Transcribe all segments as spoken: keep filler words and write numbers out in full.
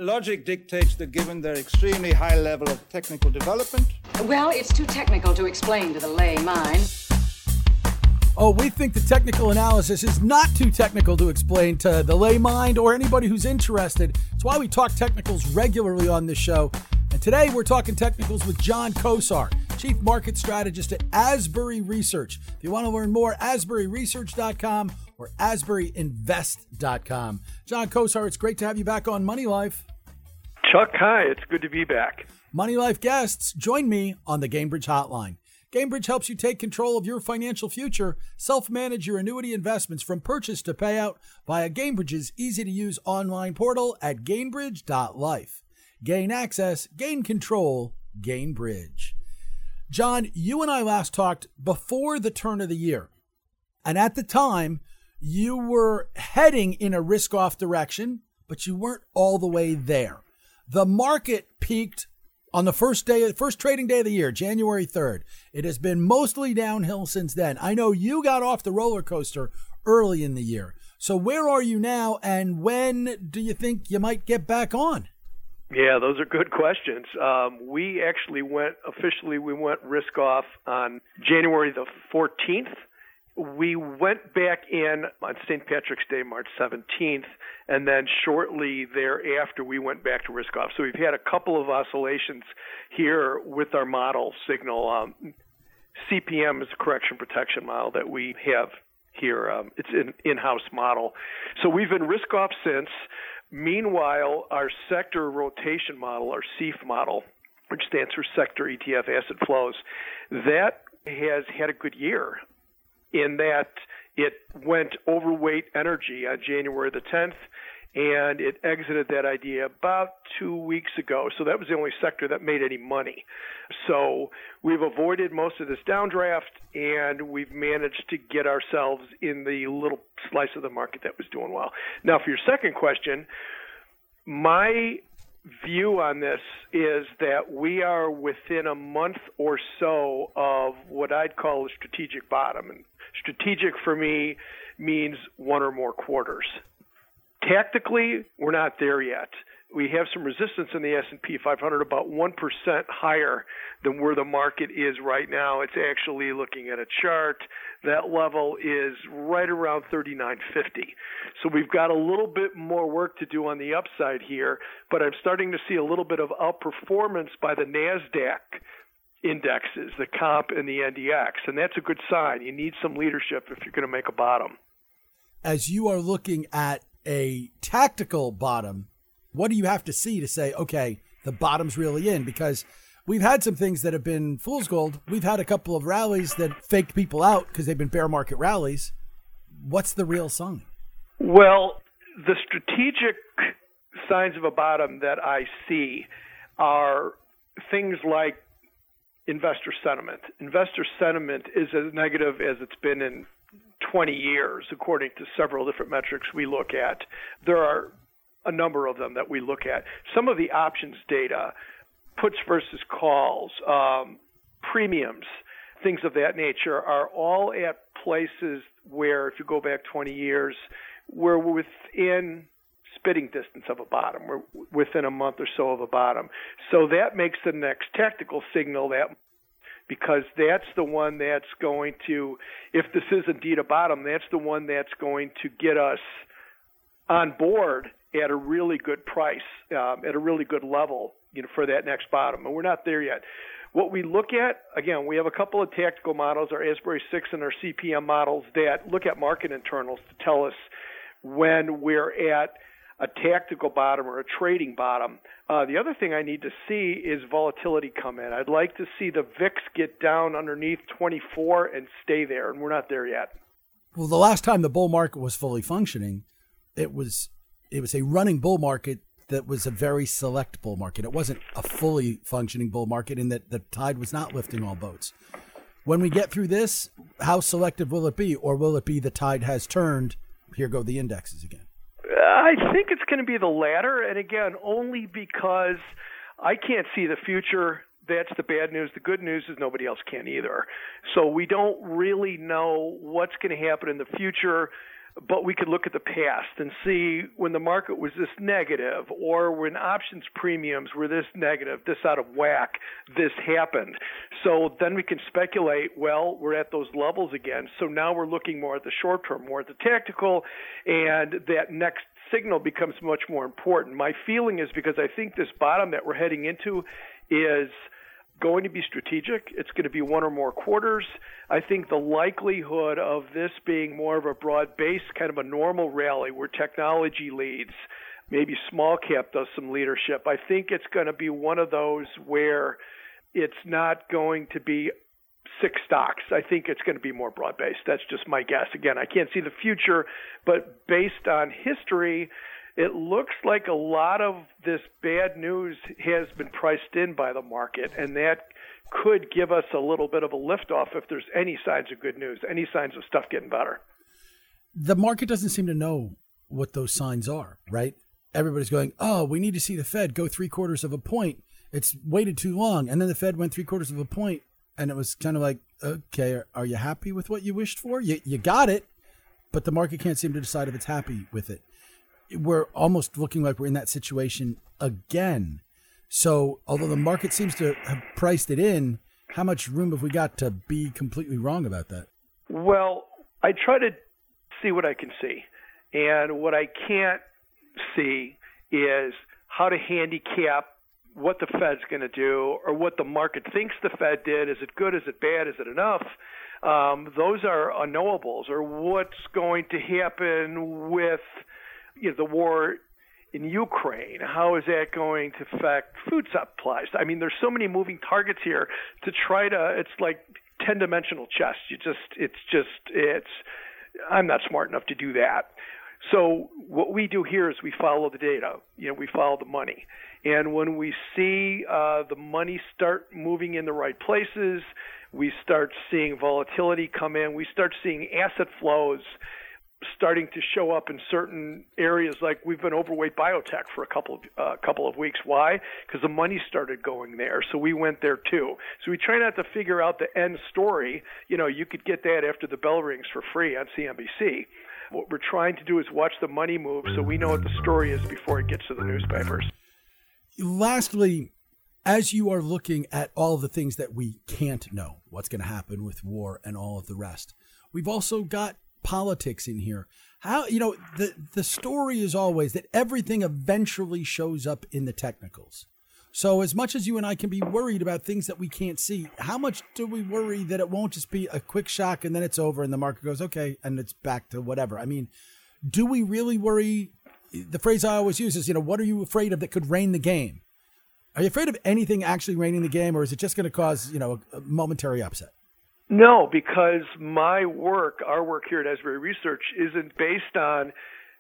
Logic dictates that given their extremely high level of technical development... Well, it's too technical to explain to the lay mind. Oh, we think the technical analysis is not too technical to explain to the lay mind or anybody who's interested. It's why we talk technicals regularly on this show. And today we're talking technicals with John Kosar, Chief Market Strategist at Asbury Research. If you want to learn more, asbury research dot com or asbury invest dot com. John Kosar, it's great to have you back on Money Life. Chuck, hi. It's good to be back. Money Life guests, join me on the Gainbridge Hotline. Gainbridge helps you take control of your financial future, self-manage your annuity investments from purchase to payout via Gainbridge's easy-to-use online portal at gainbridge dot life. Gain access, gain control, Gainbridge. John, you and I last talked before the turn of the year. And at the time, you were heading in a risk-off direction, but you weren't all the way there. The market peaked on the first day, first trading day of the year, January third. It has been mostly downhill since then. I know you got off the roller coaster early in the year. So where are you now, and when do you think you might get back on? Yeah, those are good questions. Um, we actually went, officially, we went risk off on January the fourteenth. We went back in on Saint Patrick's Day, March seventeenth, and then shortly thereafter, we went back to risk off. So we've had a couple of oscillations here with our model signal. Um, C P M is a correction protection model that we have here. Um, it's an in-house model. So we've been risk off since. Meanwhile, our sector rotation model, our S E F model, which stands for Sector E T F Asset Flows, that has had a good year in that it went overweight energy on January the tenth, and it exited that idea about two weeks ago. So that was the only sector that made any money. So we've avoided most of this downdraft, and we've managed to get ourselves in the little slice of the market that was doing well. Now, for your second question, my view on this is that we are within a month or so of what I'd call a strategic bottom. And strategic for me means one or more quarters. Tactically, we're not there yet. We have some resistance in the S and P five hundred, about one percent higher than where the market is right now. It's actually, looking at a chart, that level is right around thirty-nine fifty. So we've got a little bit more work to do on the upside here, but I'm starting to see a little bit of outperformance by the NASDAQ indexes, the comp and the N D X, and that's a good sign. You need some leadership if you're going to make a bottom. As you are looking at a tactical bottom, what do you have to see to say, okay, the bottom's really in? Because we've had some things that have been fool's gold. We've had a couple of rallies that faked people out because they've been bear market rallies. What's the real sign? Well, the strategic signs of a bottom that I see are things like investor sentiment. Investor sentiment is as negative as it's been in twenty years, according to several different metrics we look at. There are a number of them that we look at. Some of the options data, puts versus calls, um, premiums, things of that nature are all at places where, if you go back twenty years, we're within spitting distance of a bottom. We're within a month or so of a bottom. So that makes the next tactical signal that, because that's the one that's going to, if this is indeed a bottom, that's the one that's going to get us on board at a really good price, um, at a really good level, you know, for that next bottom. And we're not there yet. What we look at, again, we have a couple of tactical models, our Asbury six and our C P M models, that look at market internals to tell us when we're at a tactical bottom or a trading bottom. Uh, the other thing I need to see is volatility come in. I'd like to see the V I X get down underneath twenty-four and stay there, and we're not there yet. Well, the last time the bull market was fully functioning, it was it was a running bull market that was a very select bull market. It wasn't a fully functioning bull market in that the tide was not lifting all boats. When we get through this, how selective will it be? Or will it be the tide has turned, here go the indexes again? I think it's going to be the latter, and again, only because I can't see the future. That's the bad news. The good news is nobody else can either. So we don't really know what's going to happen in the future. but we could look at the past and see when the market was this negative, or when options premiums were this negative, this out of whack, this happened. So then we can speculate, well, we're at those levels again. So now we're looking more at the short term, more at the tactical, and that next signal becomes much more important. My feeling is, because I think this bottom that we're heading into is going to be strategic. It's going to be one or more quarters. I think the likelihood of this being more of a broad-based kind of a normal rally where technology leads, maybe small cap does some leadership, I think it's going to be one of those where it's not going to be six stocks. I think it's going to be more broad-based. That's just my guess. Again, I can't see the future, but based on history, it looks like a lot of this bad news has been priced in by the market, and that could give us a little bit of a lift-off if there's any signs of good news, any signs of stuff getting better. The market doesn't seem to know what those signs are, right? Everybody's going, oh, we need to see the Fed go three quarters of a point. It's waited too long. And then the Fed went three quarters of a point, and it was kind of like, okay, are, are you happy with what you wished for? You, you got it, but the market can't seem to decide if it's happy with it. We're almost looking like we're in that situation again. So although the market seems to have priced it in, how much room have we got to be completely wrong about that? Well, I try to see what I can see. And what I can't see is how to handicap what the Fed's going to do or what the market thinks the Fed did. Is it good? Is it bad? Is it enough? Um, those are unknowables. Or what's going to happen with you know, the war in Ukraine? How is that going to affect food supplies? I mean, there's so many moving targets here to try to, it's like ten-dimensional chess. You just, it's just, it's, I'm not smart enough to do that. So what we do here is we follow the data. You know, we follow the money. And when we see uh, the money start moving in the right places, we start seeing volatility come in, we start seeing asset flows starting to show up in certain areas. Like we've been overweight biotech for a couple of uh, couple of weeks. Why? Because the money started going there, so we went there too. So we try not to figure out the end story. You know, you could get that after the bell rings for free on C N B C. What we're trying to do is watch the money move, so we know what the story is before it gets to the newspapers. Lastly, as you are looking at all of the things that we can't know, what's going to happen with war and all of the rest, we've also got politics in here. How, you know, the the story is always that everything eventually shows up in the technicals. So as much as you and I can be worried about things that we can't see, how much do we worry that it won't just be a quick shock and then it's over and the market goes, okay, and it's back to whatever? I mean, do we really worry? The phrase I always use is, you know, what are you afraid of that could reign the game? Are you afraid of anything actually reigning the game, or is it just going to cause, you know, a, a momentary upset? No, because my work, our work here at Asbury Research, isn't based on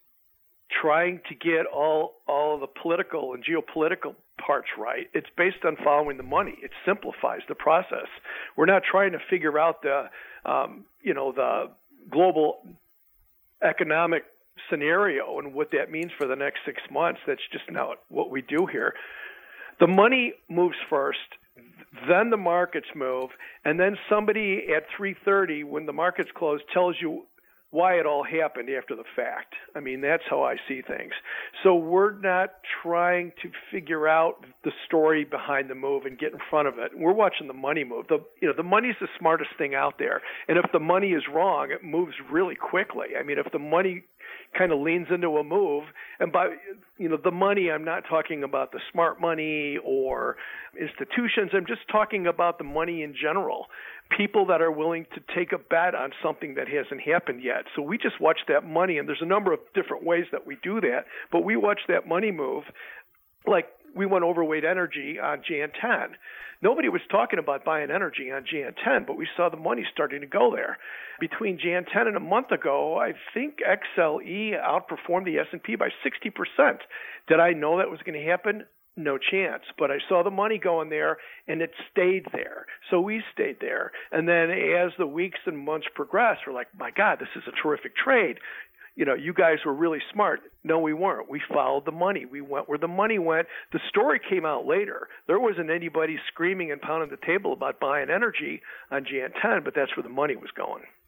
trying to get all all of the political and geopolitical parts right. It's based on following the money. It simplifies the process. We're not trying to figure out the, um, you know, the global economic scenario and what that means for the next six months. That's just not what we do here. The money moves first. Then the markets move, and then somebody at three thirty, when the markets close, tells you why it all happened after the fact. I mean, that's how I see things. So we're not trying to figure out the story behind the move and get in front of it. We're watching the money move. The you know the money's the smartest thing out there, and if the money is wrong, it moves really quickly. I mean, if the money kind of leans into a move, and by you know the money, I'm not talking about the smart money or institutions. I'm just talking about the money in general. People that are willing to take a bet on something that hasn't happened yet. So we just watch that money, and there's a number of different ways that we do that, but we watch that money move. Like we went overweight energy on January tenth. Nobody was talking about buying energy on January tenth, but we saw the money starting to go there. Between January tenth and a month ago, I think X L E outperformed the S and P by sixty percent. Did I know that was going to happen? No chance. But I saw the money going there, and it stayed there. So we stayed there. And then as the weeks and months progressed, we're like, my God, this is a terrific trade. You know, you guys were really smart. No, we weren't. We followed the money. We went where the money went. The story came out later. There wasn't anybody screaming and pounding the table about buying energy on January tenth, but that's where the money was going.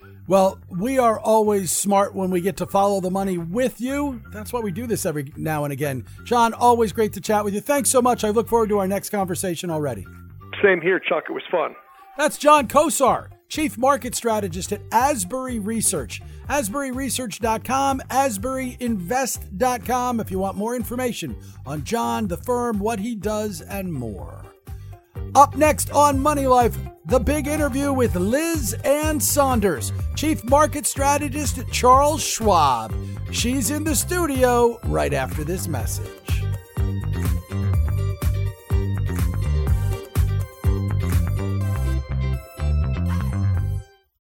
Well, we are always smart when we get to follow the money with you. That's why we do this every now and again. John, always great to chat with you. Thanks so much. I look forward to our next conversation already. Same here, Chuck. It was fun. That's John Kosar, Chief Market Strategist at Asbury Research. Asbury Research dot com, Asbury Invest dot com if you want more information on John, the firm, what he does, and more. Up next on Money Life, the big interview with Liz Ann Saunders, Chief Market Strategist at Charles Schwab. She's in the studio right after this message.